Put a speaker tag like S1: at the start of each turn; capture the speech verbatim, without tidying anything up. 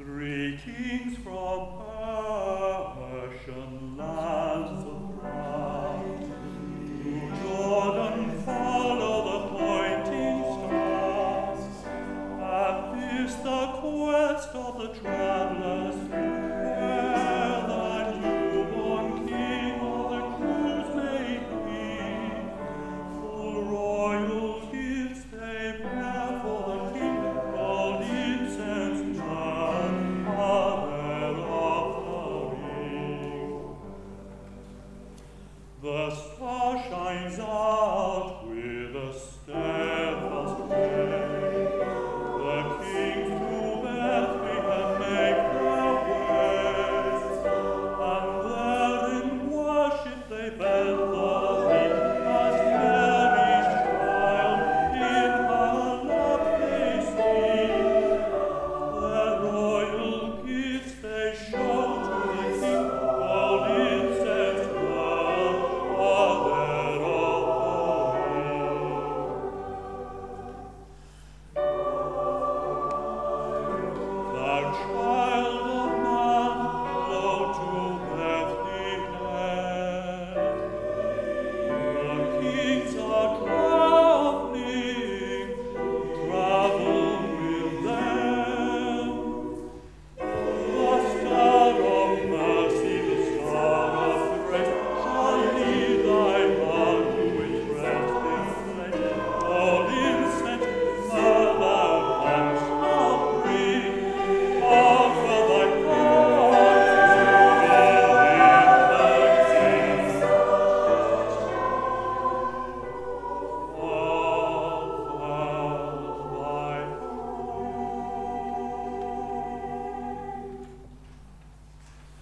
S1: Greetings from Persian lands of proud. To Jordan follow the pointing stars, and this the quest of the travelers, where the newborn King of the Jews may be. Full royal gifts they bear for the King, gold, incense, myrrh, are their offering. The star shines out with a steadfast ray. The kings to Bethlehem make their ways, and there in worship they bend the knee, as Mary's child in her lap they see. Their royal gifts they show to the King, gold, incense, myrrh, are their offering. Thou